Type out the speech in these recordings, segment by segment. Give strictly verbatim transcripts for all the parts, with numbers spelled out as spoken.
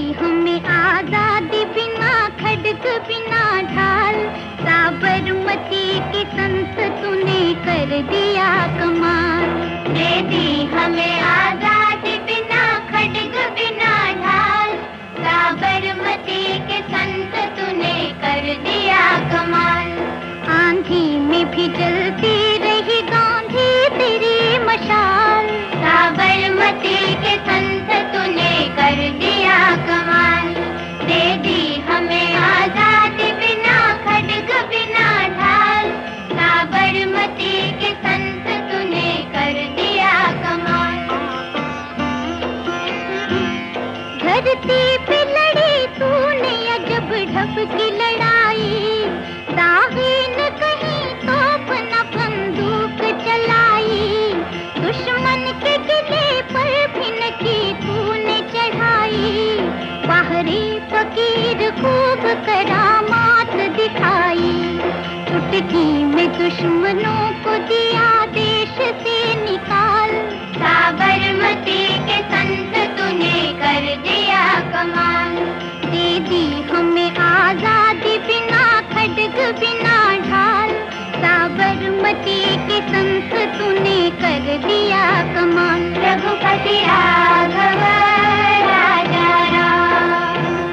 हमें आजादी बिना खड्ग बिना ढाल, साबरमती की संत तूने कर दिया कमाल। दे दी हमें आजादी बिना खड्ग बिना ढाल, साबरमती के संत तूने कर दिया कमाल। आंधी में भी जलती रही गांधी तेरी मशाल, साबरमती के संत तूने कर दिया कमाल। दे दी हमें आजादी बिना खड्ग बिना ढाल, साबरमती के संत तूने कर दिया कमाल। धरती पे लड़ी तूने अजब ढब की लड़ाई, दागे न कहीं तोप न बंदूक चलाई, दुश्मन के किले पर भी न की तूने चढ़ाई, बाहरी फकीर खूब करामात दिखाई, चुटकी में दुश्मनों को दिया देश से निकाल, साबरमती के संत तूने कर दिया कमाल। दे दी हमें आजादी बिना खड्ग बिना ढाल, साबरमती के संत तूने कर दिया कमाल। रघुपति राघव राजा राम,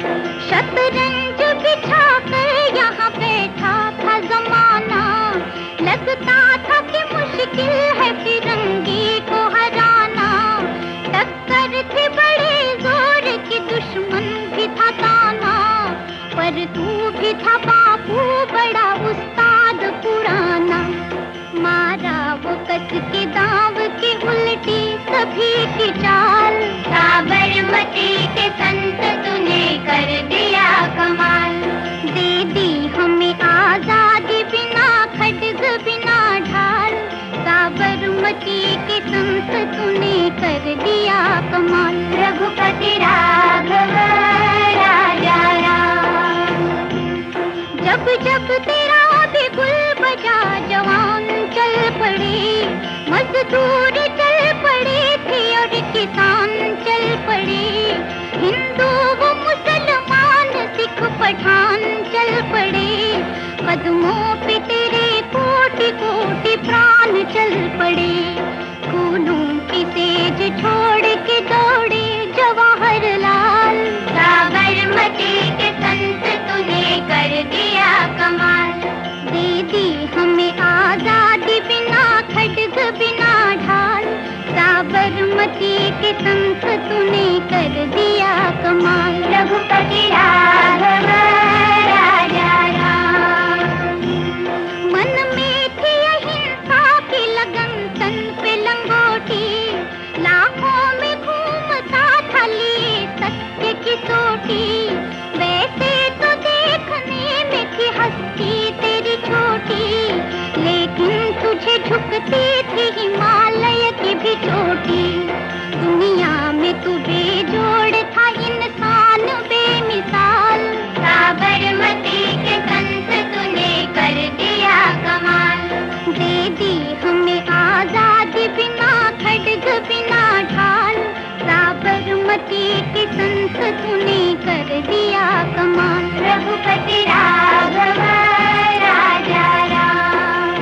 शतरंज बिछा कर यहाँ बैठा था जमाना, लगता था कि मुश्किल है फिरंगी को हराना, टक्कर थी बड़े जोर की दुश्मन भी था ताना, पर तू भी था बापू बड़ा उस्ताद पुराना, मारा वो कस के दाव की उल्टी सभी की चाल, साबरमती के संत तूने कर दिया कमाल। दे दी हमें आजादी बिना खड्ग बिना ढाल, साबरमती के संत तूने कर दिया कमाल। रघुपति राघव राजा राम, जब जब तेरा बिगुल बजा जवान चल पड़े, मजदूर चल पड़े थे और किसान चल पड़े, हिंदू वो मुसलमान सिख पठान चल पड़े, कदमों पे तेरे कोटि कोटि प्राण चल पड़े, खूनों की तेज छोड़ के दौड़े जवाहरलाल, साबरमती के संत तूने कर दिया कमाल। दे दी हमें आजादी बिना खड्ग बिना ढाल, साबरमती के संत तूने कर दिया कमाल। रघुपति राघव राजा राम, मन में थी अहिंसा की लगन तन पे लंगोटी, लाखों में घूमता था लिए सत्य की सोटी, वैसे तो देखने में थी हस्ती तेरी छोटी, लेकिन तुझे झुकती थी हिमालय की भी चोटी, दुनिया में तू बेजोड़ था इंसान बेमिसाल, साबरमती के संत तूने कर दिया कमाल। दे दी हमें आजादी बिना खड्ग बिना ढाल, साबरमती के संत तूने कर दिया कमाल। रघुपति राघव राजा राम,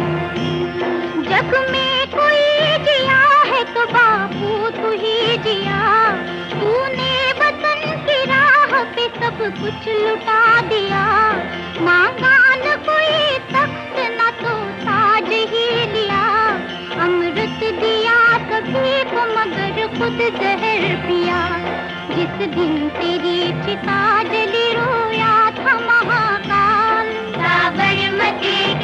जग में कोई जिया है तो बापू तू ही जिया, तूने वतन की राह पे सब कुछ लुटा दिया, मांगा न कोई तख्त न तो ताज ही लिया, अमृत दिया सभी को मगर खुद जहर पिया, जिस दिन तेरी चिता जली रोया था महाकाल, साबरमती